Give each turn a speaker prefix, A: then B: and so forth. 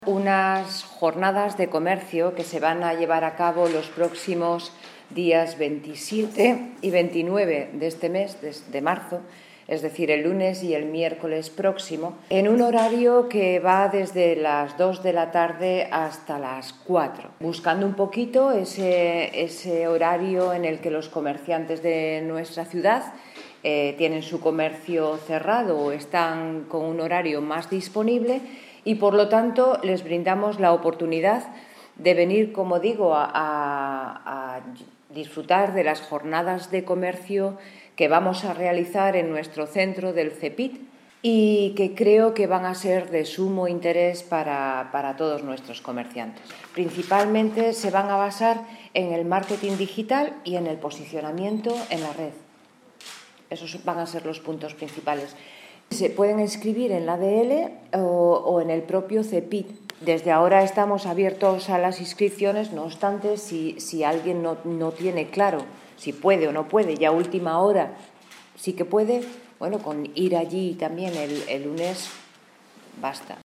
A: Unas jornadas de comercio que se van a llevar a cabo los próximos días 27 y 29 de este mes, de marzo, es decir, el lunes y el miércoles próximo, en un horario que va desde las 2 de la tarde hasta las 4, buscando un poquito ese horario en el que los comerciantes de nuestra ciudad tienen su comercio cerrado o están con un horario más disponible, y por lo tanto les brindamos la oportunidad de venir, como digo, a disfrutar de las jornadas de comercio que vamos a realizar en nuestro centro del CEPIT y que creo que van a ser de sumo interés para todos nuestros comerciantes. Principalmente se van a basar en el marketing digital y en el posicionamiento en la red. Esos van a ser los puntos principales. Se pueden inscribir en la ADL o en el propio CEPIT. Desde ahora estamos abiertos a las inscripciones, no obstante, si alguien no tiene claro si puede o no puede, ya a última hora sí que puede, bueno, con ir allí también el lunes basta.